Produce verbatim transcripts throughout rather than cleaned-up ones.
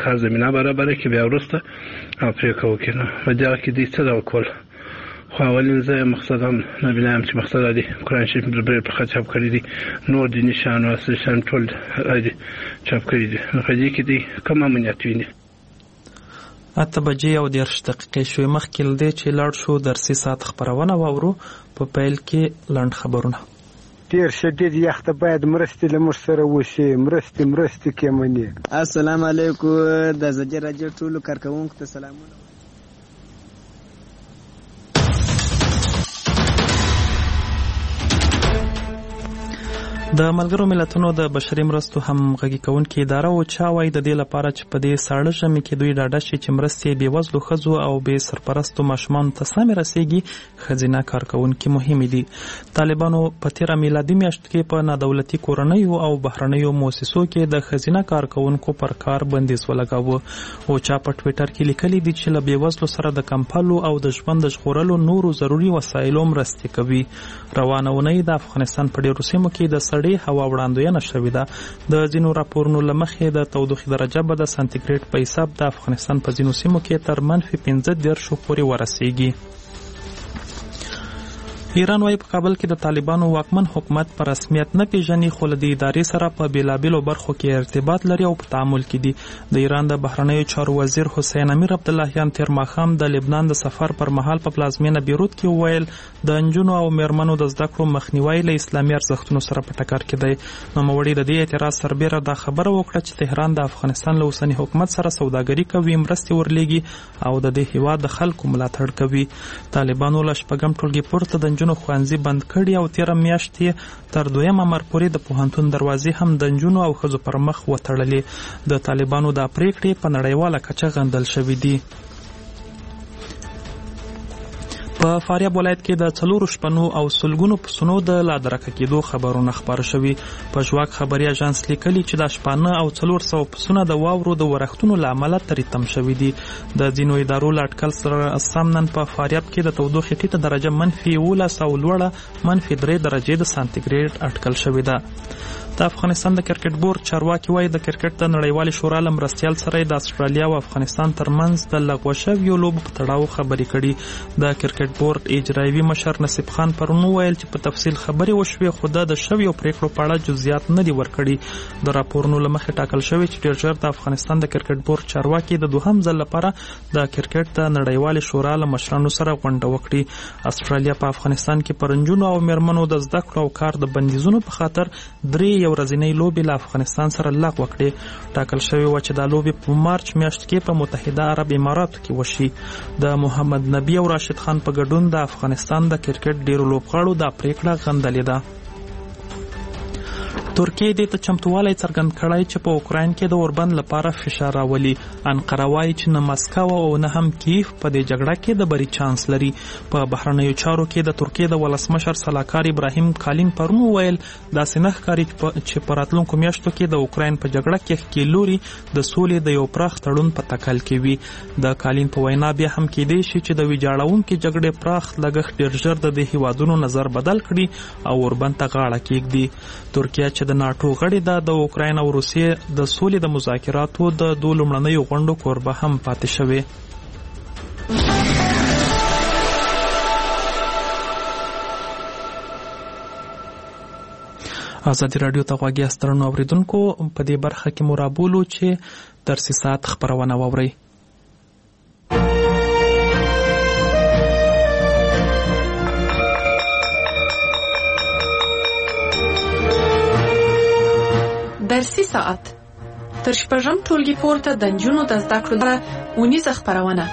کار زمینه برابره کړي بیا وروسته پرېکړه وکړي. نو په دې کې دوی څه ډول کول خو اولین زه مقصد هم نبیل هم چې مقصد دی قرآن شریف برابر په خط چاپ کړی دي نور دي نشان او اصل شان ټول دی چاپ کړی دي. نو په دې کې دی کوم امنیت ویني. اته بجې او دېرش دقیقې شوې مخکې له دې چې لاړ شو درسي ساعت خپرونه واورو. په پیل کې لنډ خبرونه. ډېر شدید یخ ته باید مرستې له موږ سره وشي. مرستې مرستې کېمنې. السلام علیکم د زجر راډیو ټولو کارکوونکو ته سلامونه. د ملګرو ملتونو د بشري مرستو همغږي کوونکې اداره او چا وایي د دې لپاره چې په دې ساړه ژمي کې دوی ډاډه شي چې مرستې بېوزلو ښځو او بې سرپرستو ماشومانو ته سمې رسیږي، ښځینه کارکوونکي مهمې دي. طالبانو په تېره میلادي میاشت کې په نادولتي کورنیو او بهرنیو مؤسسو کې د ښځینه کارکوونکو پر کار بندیز ولګاوه. او چا په ټویټر کې لیکلي دي چې له بېوزلو سره د کمپلو او د ژوند د ژغورلو نورو ضروري وسایلو مرستې کوي. روانه اونۍ د افغانستان په ډېرو سیمو کې د سړې هوا وړاندوینه شوې ده. د ځینو راپورونو له مخې د تودوخې درجه به د سانتیګریډ په حساب د افغانستان په ځینو سیمو کې تر منفي پنځه دېرشو پورې ورسیږي. ایران وايي په کابل کې د طالبانو واکمن حکومت په رسمیت نه پیژني خو له دې ادارې سره په بېلابېلو برخو کې ارتباط لري او په تعامل کې دي. د ایران د بهرنیو چارو وزیر حسین امیر عبداللهیان تېر ماښام د لبنان د سفر پر مهال په پلازمینه بیروت کې وویل د نجونو او میرمنو د زده کړو مخنیوی له اسلامي ارزښتونو سره په ټکر کې دی. نوموړي د دې اعتراض سربیره دا خبره وکړه چې تهران د افغانستان له اوسني حکومت سره سوداګري کوي، مرستې ورلیږي او د دې هیواد د خلکو ملاتړ کوي. طالبانو له شپږم ټولګي پورته د نجونو ښوونځي بند کړي او تېره میاشت یې تر دویمه مر پورې د پوهنتون دروازې هم د نجونو او ښځو پر مخ وتړلې. د طالبانو دا پریکړې په نړیواله کچه غندل شوي دي. په فاریاب ولایت کې د څلورو شپنو او سلګونو پسونو د لادرکه کېدو خبرونه خپاره شوي. په ژواک خبري اژانس لیکلي چې دا شپانه او څلور سوه پسونه د واورو د ورښتونو له امله ترې تم شوي دي. د ځینو ادارو له اټکل سره سم نن په فاریاب کې د تودوخې ټیټه درجه منفي یولس او لوړه منفي درې درجې د سانتیګریډ اټکل شوې ده. د افغانستان د کرکټ بورډ چارواکي وایي د کرکټ د نړیوالې شورا له مرستیال سره د استرالیا او افغانستان ترمنځ د لغوه شویو لوبو په تړاو خبرې کړي. د کرکټ بورډ اجرایوي مشر نصیب خان پرون وویل چې په تفصیل خبرې وشوې خو د شویو پریکړو په اړه جزئیات نه دي ورکړي. د راپورونو له مخې ټاکل شوی چې ډېر ژر د افغانستان د کرکټ بورډ چارواکي د دوهم ځل لپاره د کرکټ د نړیوالې شورا له مشرانو سره غونډه وکړي. استرالیا په افغانستان کې پر نجونو او میرمنو د زده کړو او کار د بندیزونو په خاطر درې یو ورځنۍ لوبې له افغانستان سره لغوه کړې. ټاکل شوی و چې دا لوبې په مارچ میاشت کې په متحده عرب اماراتو کې وشي. د محمد نبی او راشد خان په ګډون د افغانستان د کرکټ ډیرو لوبغاړو دا پریکړه غندلې ده. ترکیه دې ته چمتووالی څرګند کړی چې په اوکراین کې د اوربند لپاره فشار راولي. انقره وایي چې نه مسکو او نه هم کیف په دې جګړه کې د بری چانس لري. په بهرنیو چارو کې د ترکیه د ولسمشر سلاکار ابراهیم کالین پرون وویل داسې نه ښکاري چې په راتلونکو میاشتو کې د اوکراین په جګړه کې ښکېل لوري د سولې د یو پراخ تړون په تکل کې وي. د کالین په وینا بیا هم کېدی شي چې د ویجاړونکې جګړې پراخ لګښت ډېر ژر د دې هیوادونو نظر بدل کړي او اوربند ته غاړه کېږدي. ترکیه چې د ناټو غړې ده د اوکراین او روسیې د سولې د مذاکراتو د دوه لومړنیو غونډو کوربه هم پاتې شوې. ازادي راډیو ته غوږ یاست درنو اورېدونکو. په دې برخه کې مو رابولو چې درسي ساعت خپرونه واورئ. درسي ساعت تر شپږم ټولګي پورته د نجونو د زده کړو لپاره اونیزه خپرونه.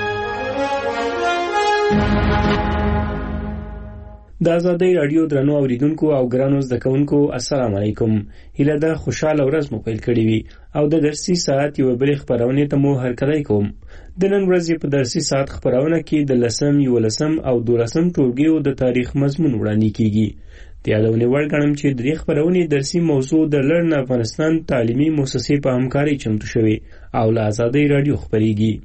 د ازادۍ راډیو درنو اوریدونکو او ګرانو زده کوونکو السلام علیکم. هیله ده خوشاله ورځ مو پیل کړې وي او د درسي ساعت یو بلې خپرونې ته مو هرکلی کوم. د نن ورځې په درسي ساعت خپرونه کې د لسم، یولسم او دولسم ټولګیو د تاریخ مضمون وړاندې کیږي. د یادونې وړ ګڼم چې د دې خپرونې درسي موضوع د لرن افغانستان تعلیمي مؤسسې په همکارۍ چمتو شوې او له ازادۍ راډیو خپرېږي.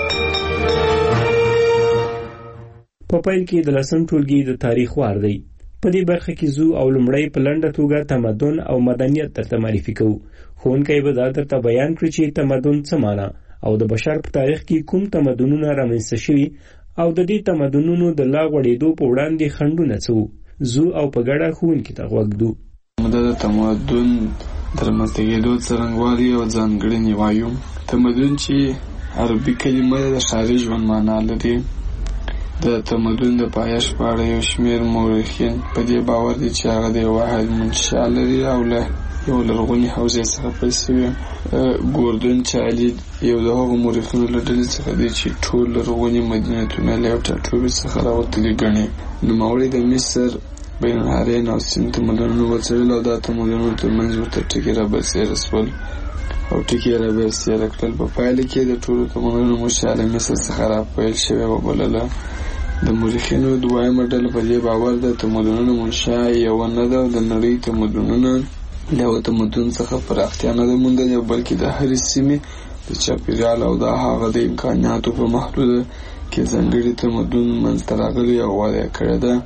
په پیل کې د لسم ټولګي د تاریخ وار دی. په دې برخه کې زو او لومړی په لنډه توګه تمدن او مدنیت درته معرفي کوو. ښوونکی به دا درته بیان کړي چې تمدن څه معنا او د بشر په تاریخ کې کوم تمدنونه رامنځته شوي او د دې تمدنونو د لا غوړېدو په وړاندې خنډونه څه وو. زو او په ګډه ښوونکي ته غوږ ږدو. د تمدن د رامنځته کېدو څرنګوالي او ځانګړنې وایو. تمدن چې عربي کلمه د ښاري ژوند معنا لري. د تمدن د پایښت په اړه یو شمېر مورخین په دې باور دي چې هغه د یو واحد منشا لري او له یو لرغونې حوزې څخه پیل شوی. ګوردن چالي یو د هغو مورخینو له ډلې څخه دی چې ټول لرغوني مدینتونه له یو ټاټوبي څخه راوتلي ګڼي. نوموړي د مصر، بین الحرین او سند تمدنونه وڅېړل او دا تمدنونو ترمنځ ورته ټکي رابرسېره شول او ټکي یې رابرسېره کړل. په پایله کې د ټولو تمدنونو منشا له مصر څخه راپیل شوې وبلله. د مورخینو دویمه ډله په دې باور ده تمدنونو منشا یوه نه ده او د نړۍ تمدنونه له یوه تمدن څخه پراختیا نه ده موندلې، بلکې د هرې سیمې د چاپېریال او د هغه د امکاناتو په محدوده کې ځانګړي تمدن منځته راغلی او وده یې کړې ده.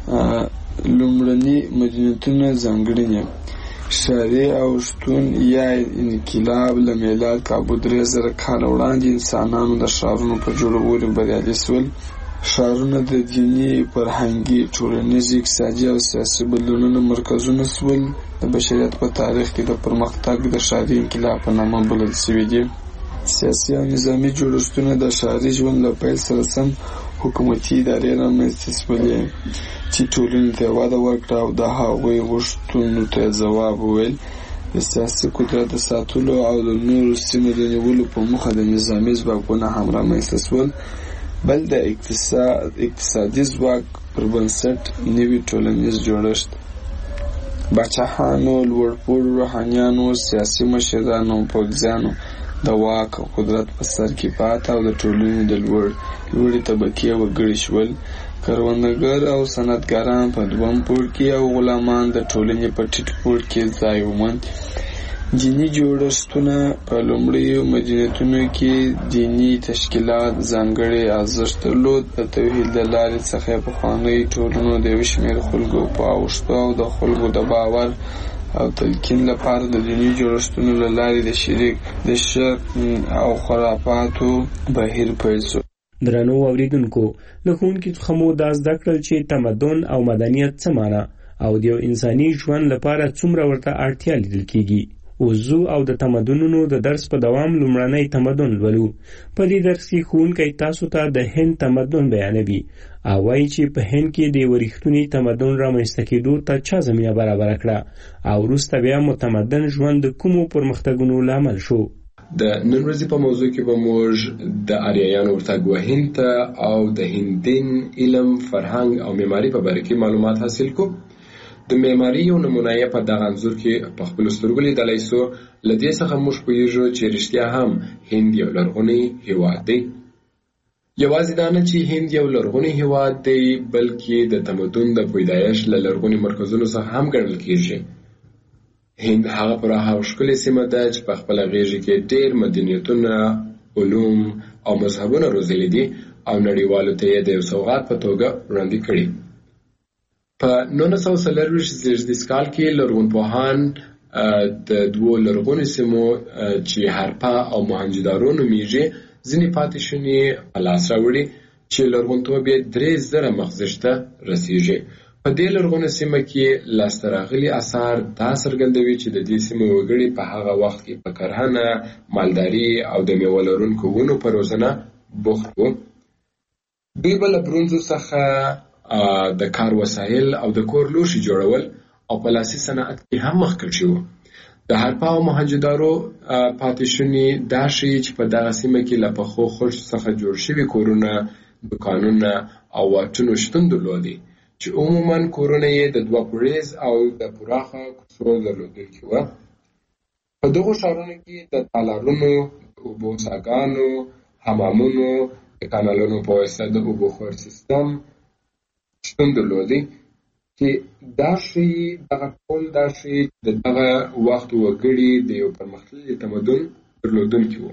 لومړني مدینتونه ځانګړنې ښاري او شتون یا انقلاب له میلاد کابو درې زره کاله وړاندې انسانانو د ښارونو په جوړولو بریالي شول. ښارونه د دیني، فرهنګي، ټولنیز، اقتصادي او سیاسي بدلونونو مرکزونه شول. د بشریت په تاریخ کې د پرمختګ د ښاري انقلاب په نامه بلل شوي دي. سیاسي او نظامي جوړښتونه د ښاري ژوند له پیل سره سم حکومتي ادارې رامنځته شولې چې ټولنې ته وده ورکړه او د هغوی غوښتنو ته ځواب وویل. د سیاسي قدرت د ساتلو او د نورو سیمو د نیولو په موخه د نظامي ځواکونه هم رامنځته شول. بل د اقتصاد اقتصادي ځواک پر بنسټ نوي ټولنیز جوړښت، باچاهانو، لوړپوړو روحانیانو، سیاسي مشرانو او پوځیانو د واک او قدرت په سر کې پاته او د ټولنې د لوړ لوړې طبقې وګړي شول. کروندګر او صنعتګران په دویم پوړ کې او غلامان د ټولنې په ټیټ پوړ کې ځای وموند. دیني جوړښتونه په لومړیو مدینتونو کې دیني تشکیلات ځانګړی ارزښت درلود. د توحید له لارې څخه پخوانۍ ټولنو د یو شمېر خلکو په اوښتو او د خلکو د باور او تلقین لپاره د دیني جوړښتونو له لارې د شرک د شرک او خرافاتو بهیر پیل شو. درنو اوریدونکو، له ښوونکي څخه مو دا زده کړل چې تمدن او مدنیت څه معنا او د یو انساني ژوند لپاره څومره ورته اړتیا لیدل کیږي. وضو او د تمدنونو د درس په دوام لومړنی تمدن لولو. په دې درس کې ښوونکی تاسو ته د هند تمدن بیانوي او وایي چې په هند کې د یوه رښتوني تمدن رامنځته کېدو ته چا زمینه برابره کړه او وروسته بیا متمدن ژوند د کومو پرمختګونو لامل شو. د نن ورځې په موضوع کې به موږ د آریایانو ورتګ هند ته او د هندین علم، فرهنګ او معماري په باره کې معلومات حاصل کوو. د معماري یو نمونه یې په دغه انځور کې په خپلو سترګو لیدلی سو. له دې څخه موږ پوهېږو چې رښتیا هم هند یو لرغونی هېواد دی. یوازې دا نه چې هند یو لرغونی هېواد دی، بلکې د تمدن د پیدایښت له لرغوني مرکزونو څخه هم ګڼل کېږي. هند هغه پراخه او ښکلې سیمه ده چې په خپله غېږه کې ډېر مدنیتونه، علوم او مذهبونه روزلي دي او نړیوالو ته یې د یو سوغات په توګه وړاندې کړي. په نولس سوه څلرویشت زېږدیز کال کې لرغونپوهان د دوو لرغونو سیمو چې هرپا او موهنجودارو نومیږي ځینې پاتې شونې په لاس راوړي چې لرغونتوب یې درې زره مخزش ته رسیږي. په دې لرغونو سیمه کې لاسته راغلي اثار دا څرګندوي چې د دې سیمې وګړي په هغه وخت کې په کرهنه، مالداري او د میوه لرونکو ونو په روزنه بوخت وو. دوی به له برونزو څخه د کار وسایل او د کور لوښي جوړول او په لاسي صنعت کې هم مخکښ وو. د هرپا او موهنجودارو پاتې شونې دا ښیي چې په دغه سیمه کې له پخو خښتو څخه جوړ شوي کورونه، دوکانونه او واټونو شتون درلودی چې عموماً کورونه یې د دوه پوړیز او د پراخه کوڅو درلودونکي وو. په دغو ښارونو کې د تالارونو، د اوبو څاګانو، حمامونو، د کانالونو په واسطه د اوبو خور سیستم شتون درلودی چې دا ښیي دغه ټول دا ښیي چې د دغه وخت وګړي د یو پرمختللي تمدن درلودونکي وو.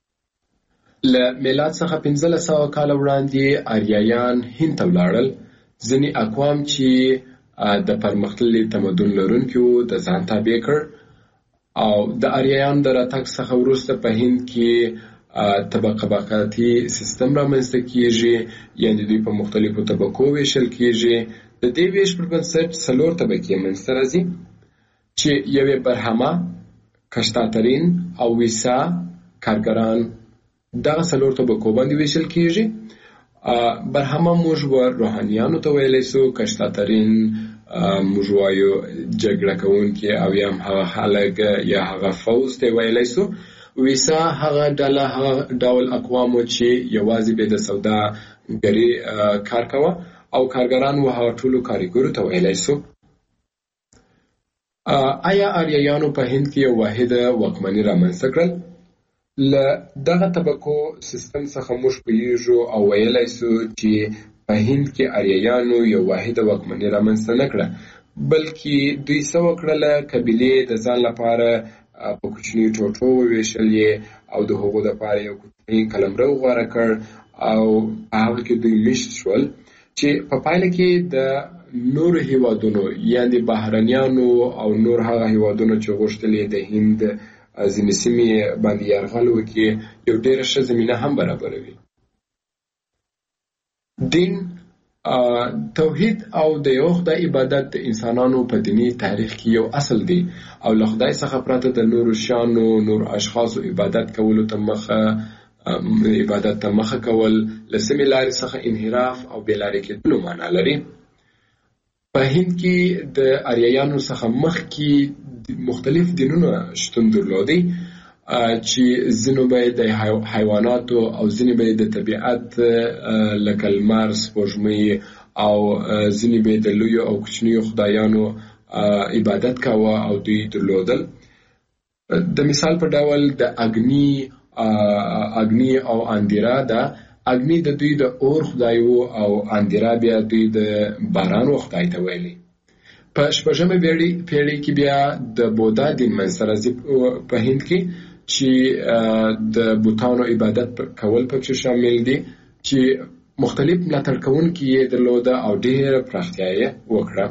له میلاد څخه پنځلس سوه کاله وړاندې آریایان هند ته ولاړل ځینې اقوام چې د پرمختللي تمدن لرونکي وو د ځان تابع کړ او د آریایانو د راتګ څخه وروسته په هند کې طبقه بقاتي سیستم رامنځته کیږي، یعنې دوی په مختلفو طبقو ویشل کیږي. د دې ویش پر بنسټ څلور طبقې منځته راځي چې یوې برهمه، کشتاترین او ویسا کارګران دغه څلور طبقو باندې ویشل کیږي. برهمه موږ روحانیانو ته ویلی سو، کشتاترین موږ وایو جګړه کوونکي او یا هم هغه خلک یا هغه فوز ته ویلی سو. ویسا هغه ډله هغه ډول اقوامو چې یوازې به د سوداګري کار کوه او کارګران و هغه ټولو کارګرو ته ویلی سو. آیا آریایانو په هند کې یو واحده واکمني رامنځته کړل؟ له دغه طبقو سیستم څخه موږ پوهیږو او ویلی سو چې په هند کې آریایانو یو واحده واکمني رامنځته نه کړه، بلکې دوی څه وکړله، قبیلې د ځان لپاره په کوچني ټوټو وویشلې او د هغو دپاره یو کوچنی قلمرو غوره کړ او په هغه کې دوی میشت شول چې په پایله کې د نورو هیوادونو یعنې بهرنیانو او نور هغه هیوادونو چې غوښتلې د هند ځینې سیمې باندې یرغل وکړي یو ډېره ښه زمینه هم برابروي. دین، توحید او د یو خدای عبادت د انسانانو په دیني تاریخ کې یو اصل دی او له خدای څخه پرته د نورو شیانو، نور اشخاصو عبادت کولو ته مخه عبادت ته مخه کول له سمې لارې څخه انحراف او بېلارې کېدلو معنا لري. په هند کې د آریایانو څخه مخکې مختلف دینونه شتون درلودي چې ځینو به د حیواناتو او ځینې به د طبیعت لکه لمر، سپوږمۍ او ځینې به د لویو او کوچنیو خدایانو عبادت کاوه او دوی درلودل. د مثال په ډول د اګني اګني او اندیرا ده. اګني د دوی د اور خدای وو او اندیرا بیا دوی د باران و خدای ته ویلي. په شپږمه پیړۍ کې بیا د بودا دین منځته راځي په هند کې چې د بوتانو عبادت کول پکې شامل دي چې مختلف ملاتړ کوونکي یې درلوده او ډېره پراختیا یې وکړه.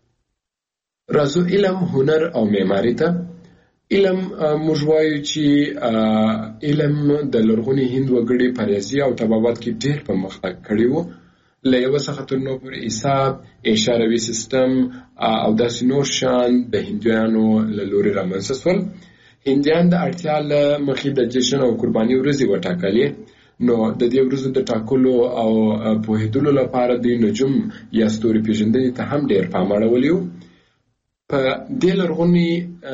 راځو علم، هنر او معماري ته. علم موږ وایو چې علم د لرغوني هند وګړي په ریاضي او طبابت کې ډېر پرمختګ کړی و. له یوه څخه تر نورو پورې حساب، اشاروي سیستم او داسې نور شیان د هندیانو له لورې رامنځته شول. هندیان د اړتیا له مخې د جشن او قرباني ورځې وټاکلې، نو د دې ورځو د ټاکلو او پوهېدلو لپاره دوی نجوم یا ستوري پېژندنې ته هم ډېر پام اړولی و. په دې لرغوني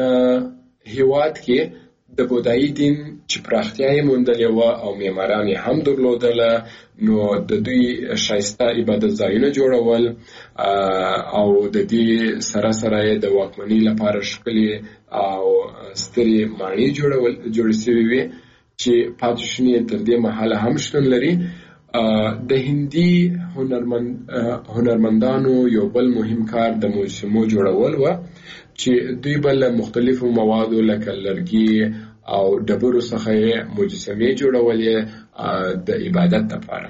هېواد کې د بودایي دین چې پراختیا یې موندلې وه او معماران یې هم درلودله، نو د دوی ښایسته عبادت ځایونه جوړول او د دې سره سره یې د واکمنۍ لپاره ښکلې او سترې ماڼۍ جوړول جوړې شوې وې چې پاتې شونې تر دې مهاله هم شتون لري. د هندي هنرمند هنرمندانو یو بل مهم کار د مجسمو جوړول و چې دوی به له مختلفو موادو لکه لرګي او ډبرو څخه مجسمې جوړولې د عبادت لپاره.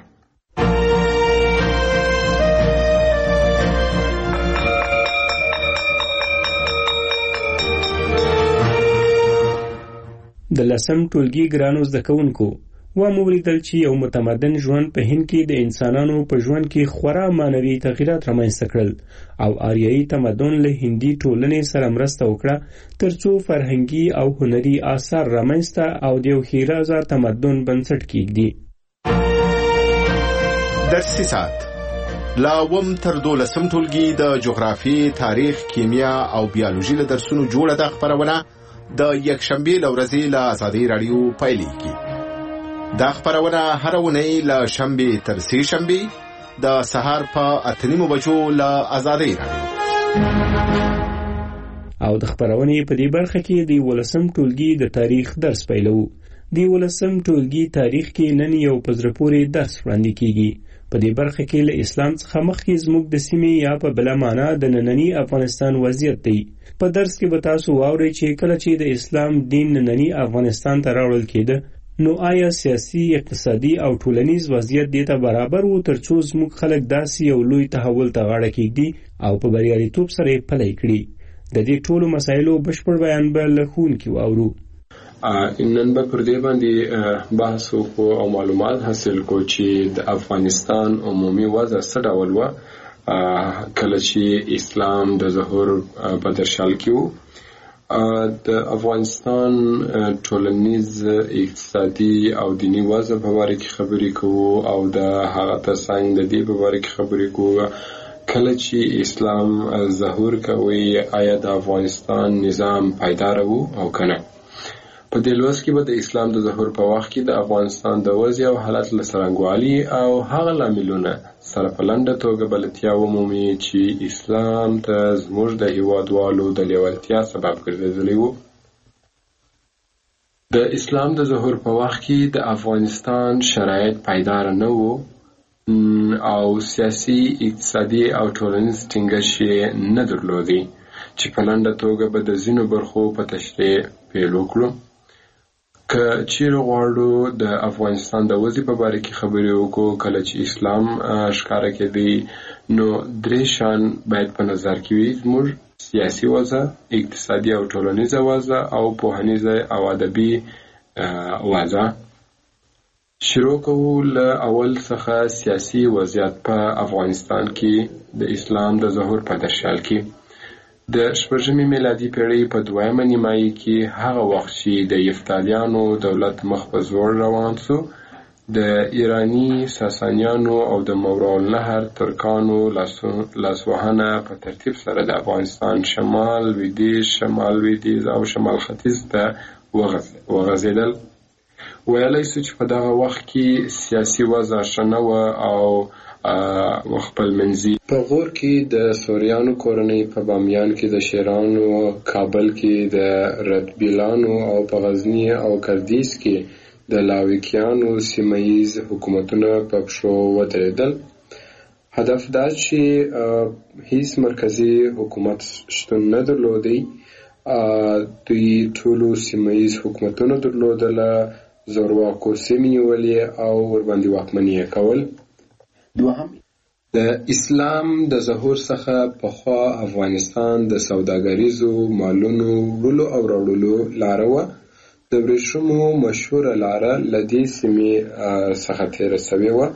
د لسم ټولګي ګرانو زده کوونکو ومو ولیدل چې یو متمدن ژوند په هند کې د انسانانو په ژوند کې خورا معنوي تغیرات رامنځته کړل او آریایي تمدن له هندي ټولنې سره مرسته وکړه ترڅو فرهنګي او هنري آثار رامنځته او د یو ښېرازه تمدن بنسټ کېږدي. درسي ساعت لا اووم تر دولسم ټولګي د جغرافي، تاریخ، کیمیا او بیولوژي له درسونو جوړه ده خپرونه د یکشنبې له ورځې له ازادۍ راډیو پیلېږي. دا خپرونه هره اونۍ له شنبې تر سې شنبې د سهار په اته نیمو بجو له ازادۍ راډیو. او د خپرونې په دې برخه کې د یولسم ټولګي د تاریخ درس پیلو. د یولسم ټولګي تاریخ کې نن یو په زړه پورې درس وړاندې کیږي. په دې برخه کې له اسلام څخه مخکې زموږ د سیمې یا په بله معنا د ننني افغانستان وضعیت دی. په درس کې به تاسو واورئ چې کله چې د اسلام دین ننني افغانستان ته راوړل کېده نو آیا سیاسي، اقتصادي او ټولنیز وضعیت دې ته برابر و ترڅو زموږ خلک داسې یو لوی تحول ته غاړه کېږدي او په بریالیتوب سره یې پلی کړي؟ د دې ټولو مسایلو بشپړ بیان به له ښوونکي واورو. نن به پر دې باندې بحث وکړو او معلومات حاصل کړو چې د افغانستان عمومي وضع څه ډول وه کله چې اسلام د ظهور په درشل کې و. د افغانستان ټولنیز، اقتصادي او دینی وضع په باره کې خبرې کوو او د هغه ترڅنګ د دې په باره کې خبرې کوو کله چې اسلام ظهور کوي آیا د افغانستان نظام پایدار و او کنه. په دې لوست کې به د اسلام د ظهور په وخت کې د افغانستان د وضع او حالت له څرنګوالي او هغه لاملونه سره په لنډه توګه بلدتیا ومومي چې اسلام ته زموږ د هیوادوالو د لیوالتیا سبب ګرځېدلی و. د اسلام د ظهور په وخت کې د افغانستان شرایط پایدار نه وو او سیاسي، اقتصادي او ټولنیز ټینګښت یې نه درلودی چې په لنډه توګه به د ځینو برخو په تشریح پیل وکړو. که چیرې غواړو د افغانستان د وضع په باره کې خبرې وکړو کله چې اسلام ښکاره کېدی نو درې شیان باید په نظر کې وي: زموږ سیاسي وضع، اقتصادي او ټولنیزه وضع او پوهنیزه او ادبي وضع. شروع کوو له اول څخه سیاسي وضعیت په افغانستان کې د اسلام د ظهور په درشل کې. د شپږمې میلادي پیړۍ په دویمه نیمایي کې هغه وخت چې د یفتالیانو دولت مخ په زوړ روان سو، د ایرانی ساسانیانو او د ماوراءالنهر ترکانو لاسوهنه په ترتیب سره د افغانستان شمال، لویدیځ، شمال لویدیځ او شمال ختیځ ته وغځېدل. ویلی سو چې په دغه وخت کې سیاسي وضع ښه نه وه او خپل منځي. په غور کې د سوریانو کورنۍ، په بامیان کې د شیرانو، کابل کې د ردبیلانو او په غزني او کردیز کې د لاویکیانو سیمهیز حکومتونه په پښو ودرېدل. هدف دا چې هیڅ مرکزي حکومت شتون نه درلودی. دوی ټولو سیمهیز حکومتونه درلودله، زورواکو سیمې نیولې او ورباندې واکمني یې کول. دوهم، د اسلام د ظهور څخه پخوا افغانستان د سوداګریزو مالونو وړلو او راوړلو لاره وه. د ورېښمو مشهوره لاره له دې سیمې څخه تېره سوې وه.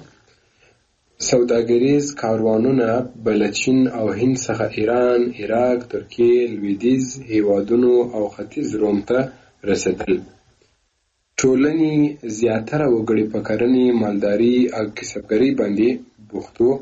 سوداګریز کاروانونه به له چین او هند څخه ایران، عراق، ترکیې، لویدیځ هیوادونو او ختیځ روم ته رسېدل. ټولنې زیاتره وګړي په کرنې، مالداري او کسبګرۍ باندې بوخت وو.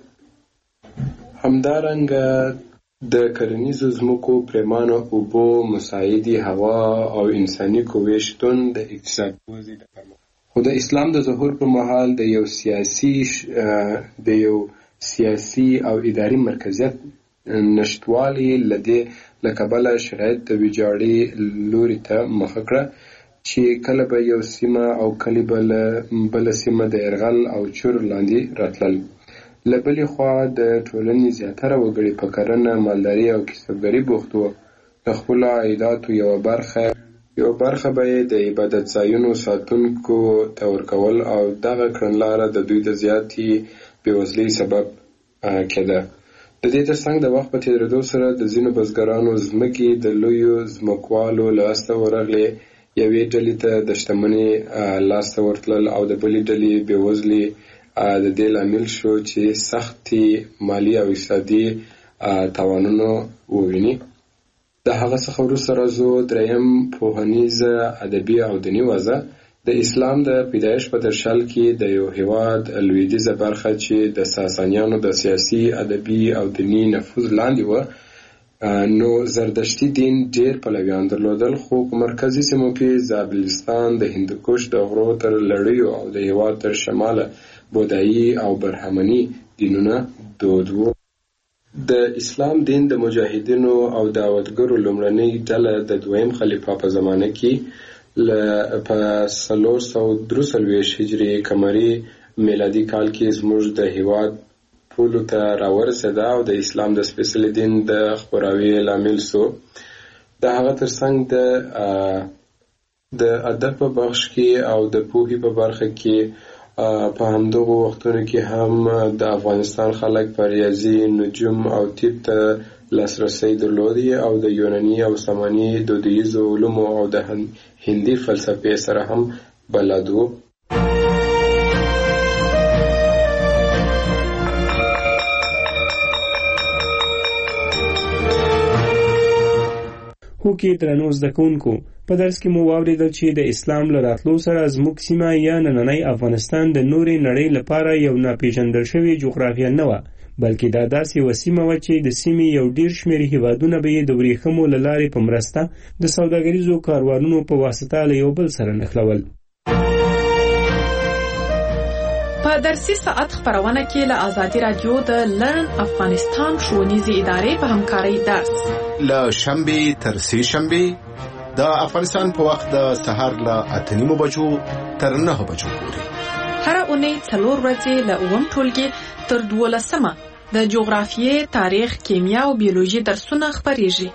همدارنګه د کرنیزو ځمکو، پرېمانه اوبو، مساعدې هوا او انساني قوې شتون د اقتصادي وضع د پرمختګ خو د اسلام د ظهور پر مهال د یو سیاسي د یو سیاسي او اداري مرکزیت نشتوالي له دې له کبله شرایط د ویجاړۍ لوري ته مخه کړه چې کله به یو سیمه او کله بله سیمه د یرغل او چور لاندې راتلل. له بلې خوا د ټولنې زیاتره وګړي په کرنه، مالداري او کسبګرۍ بوخت وو. د خپلو عایداتو یوه برخه یوه برخه به یې د عبادت ځایونو ساتونکو ته ورکول او دغه کړنلاره د دوی د زیاتې بېوزلۍ سبب کېده. د دې ترڅنګ د وخت په تېرېدو سره د ځینو بزګرانو ځمکې د لویو ځمکوالو لاسته ورغلې. یوې ډلې ته د شتمنۍ لاسته ورتلل او د بلې ډلې بېوزلي د دې لامل شو چې سختې مالي او اقتصادي تاوانونه وویني. د هغه څخه وروسته راځو دریم، پوهنیزه، ادبي او دیني وضع. د اسلام د پیدایښت په درشل کې د یو هیواد لویدیځه برخه چې د ساسانیانو د سیاسي، ادبي او دیني نفوذ لاندې وه، نو زردشتي دین ډېر پلویان درلودل، خو په مرکزي سیمو کې زابلستان، د هندوکش د غرو تر لړیو او د هیواد تر شماله بودایي او برهمني دینونه دود وو. د اسلام دین د مجاهدینو او دعوتګرو لومړنۍ ډله د دویم خلیفه په زمانه کې په څلور سوه درې څلوېښت هجري قمري میلادي کال کې زموږ د هیواد پولو ته راورسېده او د اسلام د سپېڅلي دین د خپراوي لامل سو. د هغه ترڅنګ د د ادب په بخش کې او د پوهې په برخه کې په همدغو وختونو کې هم د افغانستان خلک په ریاضي، نجوم او طب ته لاسرسی درلودی او د یوناني او ساماني دودیزو علومو او د هندي فلسفې سره هم بلد وو. هو کې درنو زده کوونکو، په درس کې مو واورېدل چې د اسلام له راتلو سره زموږ سیمه یا نننی افغانستان د نورې نړۍ لپاره یو ناپېژندل شوې جغرافیه نه وه، بلکې دا داسې یوه سیمه وه چې د سیمې یو ډېر شمېر هېوادونه به یې د ورېښمو له لارې په مرسته د سوداګریزو کاروانونو په واسطه له یو بل سره نښلول. په درسي ساعت خبرونه کې له ازادي رادیو د لرن افغانستان ښوونیزې ادارې په همکارۍ درس له شنبې تر سې شنبې د افغانستان په وخت د سهار له اته نیمو بجو تر نهه بجو پورې هره اونۍ څلور ورځې له اووم ټولګي تر دولسمه د جغرافیې، تاریخ، کیمیا او بیولوژي درسونه خپریږي.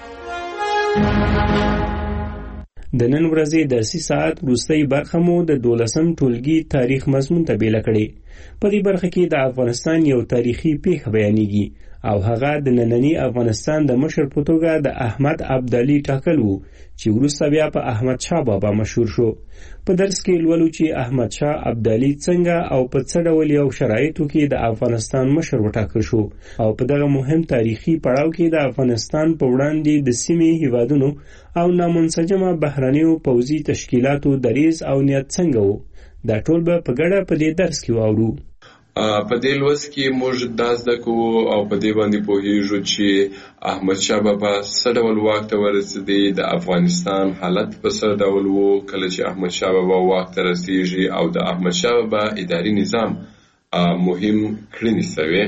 د نن ورځې درسي ساعت وروستۍ برخه مو د دولسم ټولګي تاریخ مضمون ته بیله کړې. په دې برخه کې د افغانستان یو تاریخي پیښه بیانېږي او هغه د نننی افغانستان د مشر په توګه د احمد ابدالي ټاکل وو چې وروسته بیا په احمد شاه بابا مشهور شو. په درس کې لولو چې احمد شاه ابدالي څنګه او په څه ډول یو شرایطو کې د افغانستان مشر وټاکل شو او په دغه مهم تاریخي پړاو کې د افغانستان په وړاندې د سیمې هیوادونو او نامنسجمه بهرنیو پوځي تشکیلاتو دریځ او نیت څنګه وو. دا ټول به په ګډه په دې درس کې واورو. په دې لوست کې موږ دا زده کوو او په دې باندې پوهیږو چې احمد شاه بابا څه ډول واک ته ورسېدی، د افغانستان حالت په څه ډول وو کله چې احمد شاه بابا واک ته رسېږي او د احمد شاه بابا اداري نظام مهم کړنې سوې.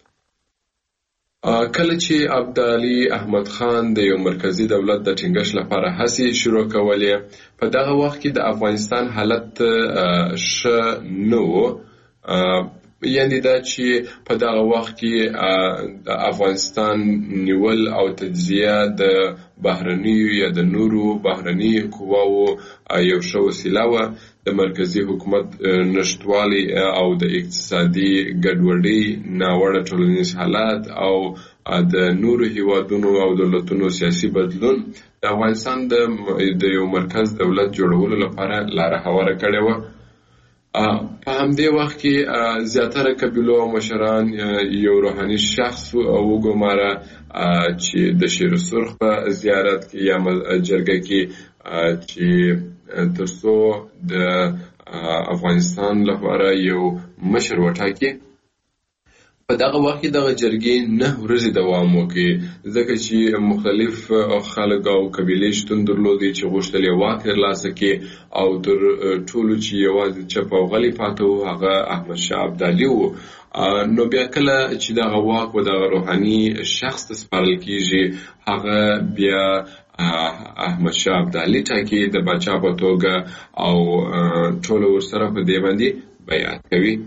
کله چې ابدالي احمد خان د یو مرکزی دولت د ټینګښت لپاره هڅې شروع کولې، په دغه وخت کې د افغانستان حالت ښه نه و. یعنی دا چې په دغه وخت کې د افغانستان نیول او تجزیه د بهرنیو یا د نورو بهرني قواو یو ښه وسیله وه. د مرکزي حکومت نشتوالی او د اقتصادي ګډوډۍ، ناوړه ټولنیز حالات او د نورو هیوادونو او دولتونو سیاسي بدلون د افغانستان د یو مرکز دولت جوړولو لپاره لاره هواره کړې وه. په همدې وخت کې زیاتره قبیلو او مشران یو روحاني شخص وګماره چې د شیر سرخ په زیارت کې یا جرګه کې چې ترڅو د افغانستان لپاره یو مشر وټاکي. په دغه وخت کې دغه جرګې نه ورځې دوام وکړي ځکه چې مختلف خلک او قبیلې شتون درلودې چې غوښتل یې واک ترلاسه کړي او تر ټولو چې یوازې چپ او غلی پاته و هغه احمد شاه ابدالي و. نو بیا کله چې دغه واک و دغه روحاني شخص ته سپارل کېږي هغه بیا احمد شاه ابدالي ټاکي د پاچا په توګه او ټول ورسره په دې باندې بیعت کوي.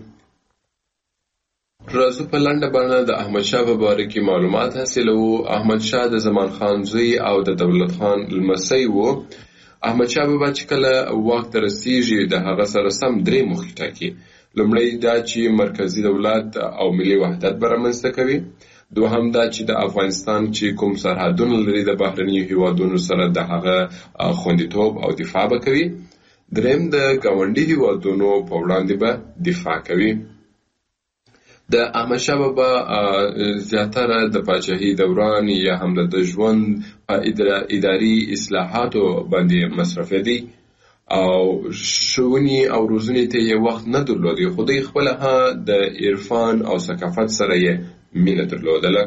راځو په لنډه بڼه د احمد شاه په باره کې معلومات حاصلوو. احمد شاه د زمان خان زوی او د دولت خان لمسی و. احمد شاه بابا چې کله واک ته رسېږي د هغه سره سم درې موخې ټاکي. لومړی دا چې مرکزي دولت او ملي وحدت به رامنځته کوي. دوهم دا چې د افغانستان چې کوم سرحدونه لري د بهرنیو هیوادونو سره د هغه خوندیتوب او دفاع به کوي. دریم د ګاونډي هیوادونو په وړاندې به دفاع کوي. د احمد شاه بابا زیاتره د پاچاهۍ دوران یا هم د ژوند په اداري اصلاحاتو باندې مصرفېدی او ښوونې او روزنې ته یې وخت نه درلودی، خو دوی خپله د عرفان او ثقافت سره یې مینه درلودله.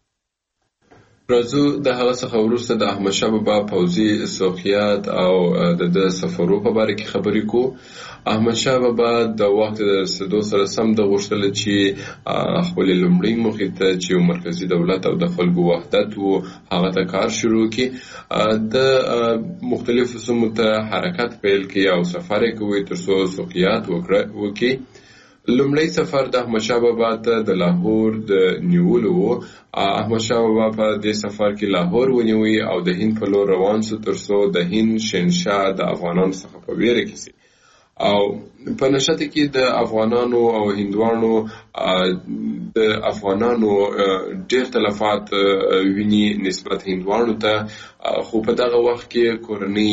راځو د هغه څخه وروسته د احمد شاه بابا پوځي سوقیات او د د سفرو په باره کې خبرې کو. احمد شاه بابا د واک ته د رسېدو سره سم د غوښتل چې خپلې لومړۍ موخې ته چې یو مرکزي دولت او د خلکو وحدت و هغه ته کار شروع کړي. د مختلفو سیمو ته حرکت پیل کړي او سفر یې کوي تر څو سوقیات وکړي. لومړی سفر د احمدشاه بابا ته د لاهور د نیولو و. احمدشاه بابا په دې سفر کې لاهور ونیوي او د هند په لور روان شو ترڅو د هند شهنشاه د افغانانو څخه په ویره کې شي. او په نشته کې د افغانانو او هندوانو د افغانانو ډېر تلفات ویني نسبت هندوانو ته، خو په دغه وخت کې کورنۍ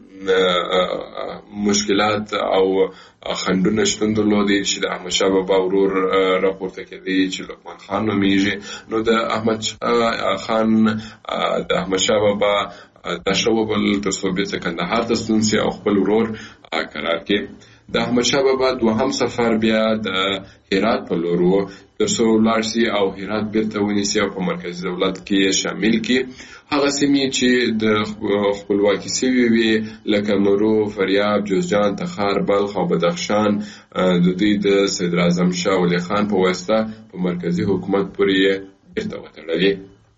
مشکلات او خنډونه شتون درلودي چې د احمدشاه بابا ورور راپورته کېدی چې لقمان خان نومیږي. نو د احمد خان د احمدشاه بابا دا شو بل ترڅو بیرته کندهار ته ستون سي او خپل ورور قرار کې. د احمدشاه بابا دوهم سفر بیا د هرات په لور و ترڅو ولاړ سي او هرات بیرته ونیسي او په مرکزي دولت کې شامل کړي. هغه سیمې چې د خپلواکي سوي وي لکه مرو، فاریاب، جوزجان، تخار، بلخ او بدخشان د دوی د صدر اعظم شاه ولي خان په واسطه په مرکزي حکومت پورې بیرته وتړلې.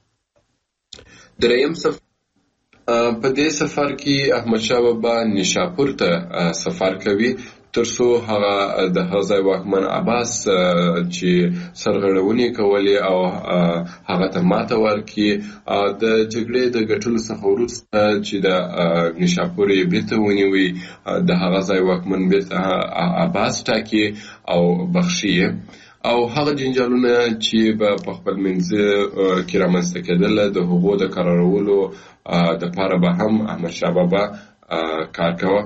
دریم سفر په دې سفر کې احمدشاه بابا نیشاپور ته سفر کوي ترڅو هغه د هغه واکمن عباس چې سرغړونې کولې او هغه ته ماته ورکړي. د جګړې د ګټلو څخه وروسته چې د نیشاپور یې بیرته ونیوي د هغه ځای واکمن بیرته عباس ټاکي او بخښي. او هغه جنجالونه چې په خپل منځ کې رامنځته کېدل د هغو د قرارولو د پاره به هم احمدشاه بابا کار کاوه.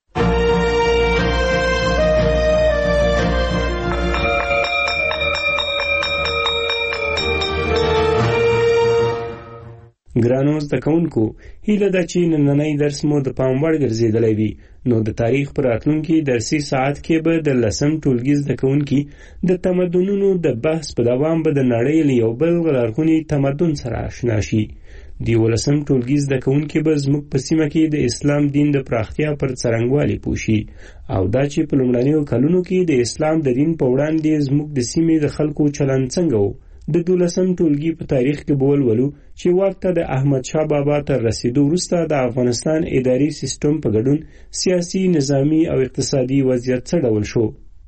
ګرانو زده کوونکو، هیله ده چې نننی درس مو د پام وړ ګرځېدلی وي. نو د تاریخ په راتلونکي درسي ساعت کې به د لسم ټولګي زده کوونکي د تمدنونو د بحث په دوام به د نړۍ له یو بل لرغوني تمدن سره آشنا شي. د یولسم ټولګي زده کوونکي به زموږ په سیمه کې د اسلام دین د پراختیا پر څرنګوالي پوه شي او دا چې په لومړنیو کلونو کې د اسلام د دین په وړاندې زموږ د سیمې د خلکو چلند څنګه و. د دولسم ټولګي په تاریخ کې به ولولو چې واک ته د احمدشاه بابا تر رسیدو وروسته د افغانستان اداري سیستم په ګډون سیاسي، نظامي او اقتصادي وضعیت څه ډول شو.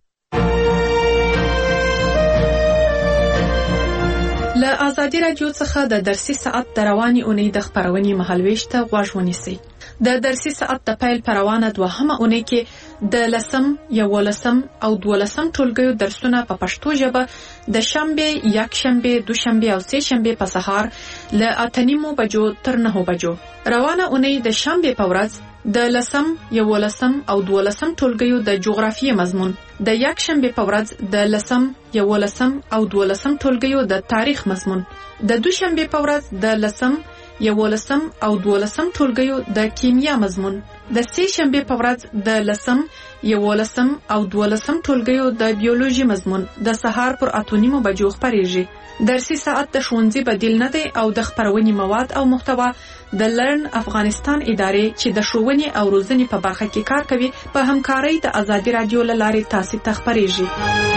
له ازادي راډیو څخه د درسي ساعت د رواني اونۍ د خپرونې مهالویش ته غوږ ونیسئ. د درسي ساعت د پیل پر روانه دوهمه اونۍ کې د لسم، یولسم او دولسم ټولګیو درسونه په پښتو ژبه د شنبه، یکشنبه، دوشنبه او سه شنبه په سهار له اته نیمو بجو تر نهو بجو. روانه اونۍ د شنبه په ورځ د لسم، یولسم او دولسم ټولګیو د جغرافیې مضمون، د یکشنبه په ورځ د لسم، یولسم او دولسم ټولګیو د تاریخ مضمون، د دوشنبه په ورځ د لسم، یولسم او دولسم ټولګیو د کیمیا مضمون، د سه شنبه په ورځ د لسم، یولسم او دولسم ټولګیو د بیولوژي مضمون د سهار پر اته نیمو بجو خپریږي. درسي ساعت د ښوونځي بدیل نه دی او د خپرونې مواد او محتوا د لرن افغانستان ادارې چې د ښوونې او روزنې په برخه کې کار کوي په همکارۍ د ازادي راډیو له لارې تاسو ته خپریږي.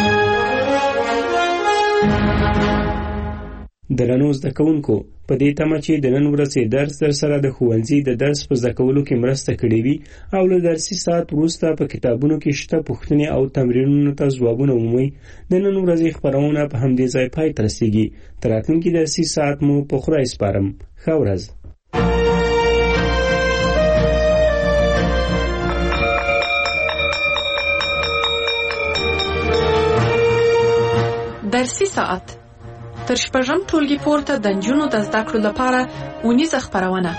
درنو زده کوونکو، په دې تمه چې د نن ورځې درس در سره د ښوونځي د درس په زده کولو کې مرسته کړې وي او له درسي ساعت وروسته په کتابونو کې شته پوښتنې او تمرینونو ته ځوابونه ومومئ. د نن ورځې خپرونه په همدې ځای پای ته رسیږي. تر راتلونکي درسي ساعت مو په خدای سپارم. ښه ورځ. درسي ساعت تر شپږم ټولګي پورته د نجونو د زده کړو لپاره اونیزه خپرونه.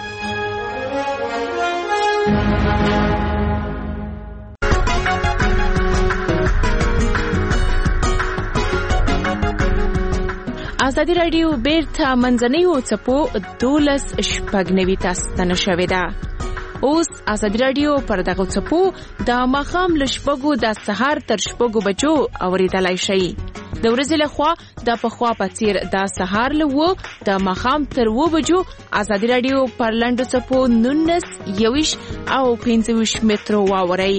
ازادي راډیو بیرته منځنیو څپو دولس شپږ نوي تاسو ته نشوې ده. اوس ازادي راډیو پر دغه څپو د ماښام له شپږو د سهار تر شپږو بجو اورېدلای شئ. د ورځې له خوا د پخوا په څیر د سهار له اوه د ماښام تر اوه بجو ازادي راډیو پر لنډو څپو نولس، یوویشت او پنځه ویشت مترو واورئ.